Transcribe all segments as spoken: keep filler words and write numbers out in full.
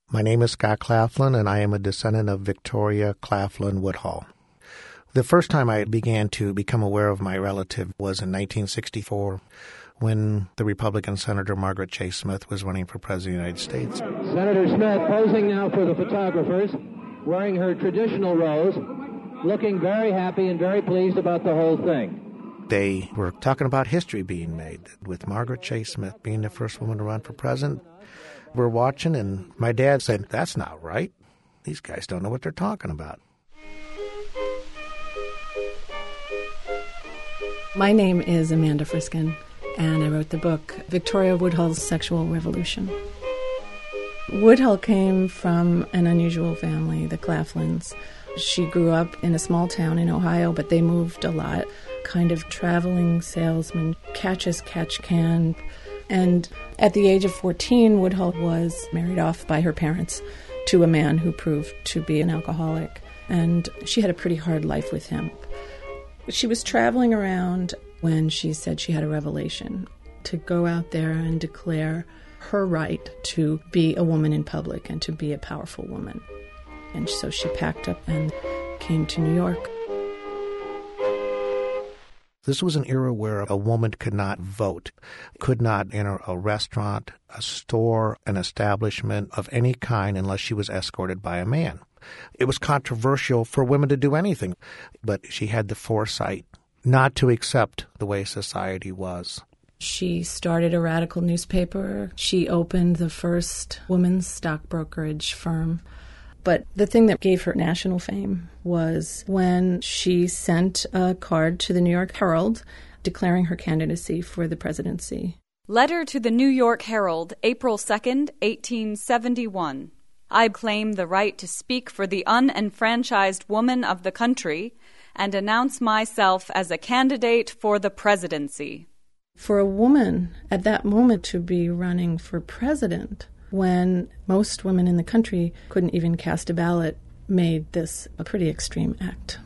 My name is Scott Claflin, and I am a descendant of Victoria Claflin Woodhull. The first time I began to become aware of my relative was in nineteen sixty-four, when the Republican Senator Margaret Chase Smith was running for President of the United States. Senator Smith posing now for the photographers, wearing her traditional rose, looking very happy and very pleased about the whole thing. They were talking about history being made, with Margaret Chase Smith being the first woman to run for president. We're watching, and my dad said, "That's not right. These guys don't know what they're talking about." My name is Amanda Friskin, and I wrote the book Victoria Woodhull's Sexual Revolution. Woodhull came from an unusual family, the Claflins. She grew up in a small town in Ohio, but they moved a lot, kind of traveling salesman, catch as catch can. And at the age of fourteen, Woodhull was married off by her parents to a man who proved to be an alcoholic. And she had a pretty hard life with him. She was traveling around when she said she had a revelation to go out there and declare her right to be a woman in public and to be a powerful woman. And so she packed up and came to New York. This was an era where a woman could not vote, could not enter a restaurant, a store, an establishment of any kind unless she was escorted by a man. It was controversial for women to do anything, but she had the foresight not to accept the way society was. She started a radical newspaper. She opened the first women's stock brokerage firm. But the thing that gave her national fame was when she sent a card to the New York Herald declaring her candidacy for the presidency. Letter to the New York Herald, April second, eighteen seventy-one. I claim the right to speak for the unenfranchised woman of the country and announce myself as a candidate for the presidency. For a woman at that moment to be running for president, when most women in the country couldn't even cast a ballot, made this a pretty extreme act.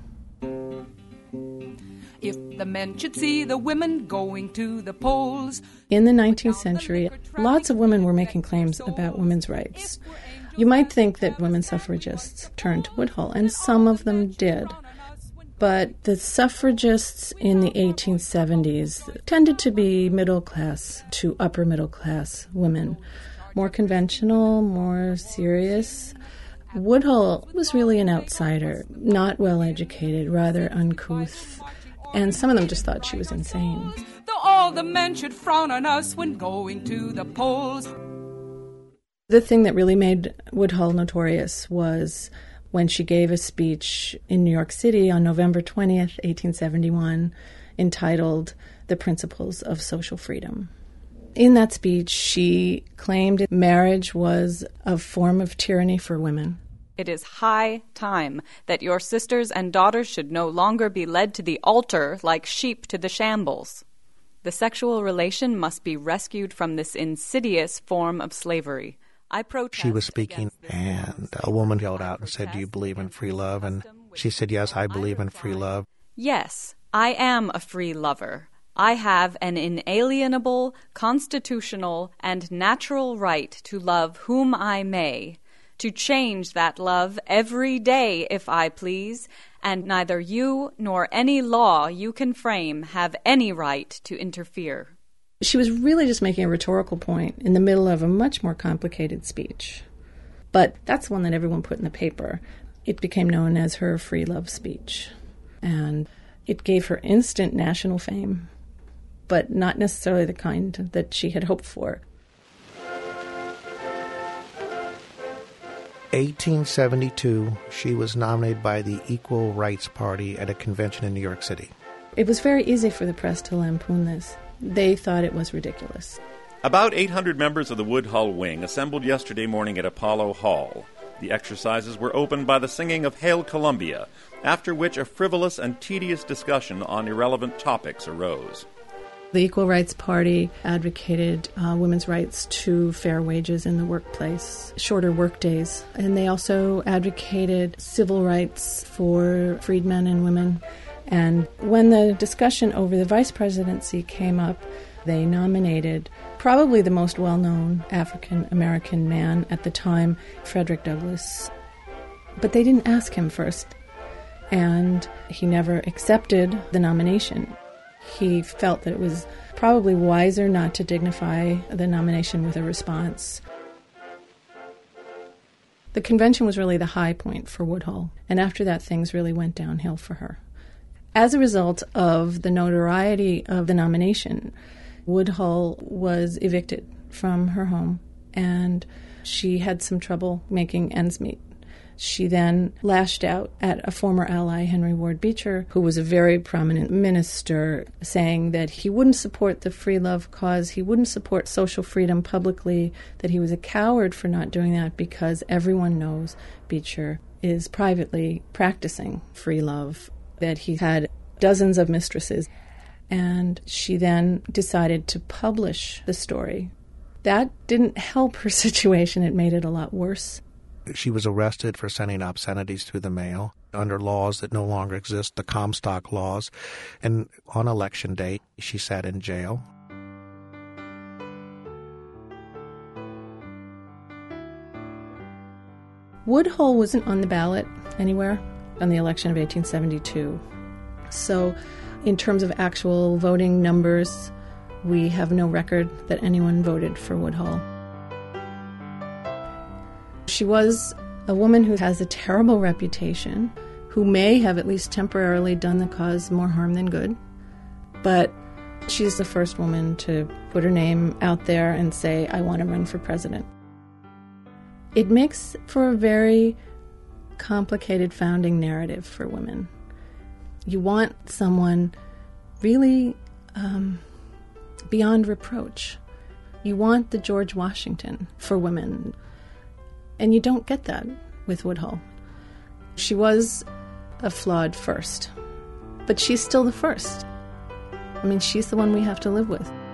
If the men should see the women going to the polls. In the nineteenth century, lots of women were making claims about women's rights. You might think that women suffragists turned to Woodhull, and some of them did. But the suffragists in the eighteen seventies tended to be middle class to upper middle class women. More conventional, more serious. Woodhull was really an outsider, not well educated, rather uncouth, and some of them just thought she was insane. Though all the men should frown on us when going to the polls. The thing that really made Woodhull notorious was when she gave a speech in New York City on November twentieth, eighteen seventy-one, entitled The Principles of Social Freedom. In that speech, she claimed marriage was a form of tyranny for women. It is high time that your sisters and daughters should no longer be led to the altar like sheep to the shambles. The sexual relation must be rescued from this insidious form of slavery. I protest. She was speaking, and a woman yelled out and said, "Do you believe in free love?" And she said, "Yes, I believe in free love." Yes, I am a free lover. I have an inalienable, constitutional, and natural right to love whom I may, to change that love every day if I please, and neither you nor any law you can frame have any right to interfere. She was really just making a rhetorical point in the middle of a much more complicated speech. But that's the one that everyone put in the paper. It became known as her free love speech. And it gave her instant national fame, but not necessarily the kind that she had hoped for. eighteen seventy-two, she was nominated by the Equal Rights Party at a convention in New York City. It was very easy for the press to lampoon this. They thought it was ridiculous. About eight hundred members of the Woodhull Wing assembled yesterday morning at Apollo Hall. The exercises were opened by the singing of Hail Columbia, after which a frivolous and tedious discussion on irrelevant topics arose. The Equal Rights Party advocated uh, women's rights to fair wages in the workplace, shorter work days, and they also advocated civil rights for freedmen and women. And when the discussion over the vice presidency came up, They nominated probably the most well-known African-American man at the time, Frederick Douglass. But they didn't ask him first, and he never accepted the nomination. He felt that it was probably wiser not to dignify the nomination with a response. The convention was really the high point for Woodhull, and after that things really went downhill for her. As a result of the notoriety of the nomination, Woodhull was evicted from her home, and she had some trouble making ends meet. She then lashed out at a former ally, Henry Ward Beecher, who was a very prominent minister, saying that he wouldn't support the free love cause, he wouldn't support social freedom publicly, that he was a coward for not doing that because everyone knows Beecher is privately practicing free love, that he had dozens of mistresses. And she then decided to publish the story. That didn't help her situation. It made it a lot worse. She was arrested for sending obscenities through the mail under laws that no longer exist, the Comstock laws. And on election day, she sat in jail. Woodhull wasn't on the ballot anywhere on the election of eighteen seventy-two. So in terms of actual voting numbers, we have no record that anyone voted for Woodhull. She was a woman who has a terrible reputation, who may have at least temporarily done the cause more harm than good, but she's the first woman to put her name out there and say, I want to run for president. It makes for a very complicated founding narrative for women. You want someone really um, beyond reproach. You want the George Washington for women. And you don't get that with Woodhull. She was a flawed first, but she's still the first. I mean, she's the one we have to live with.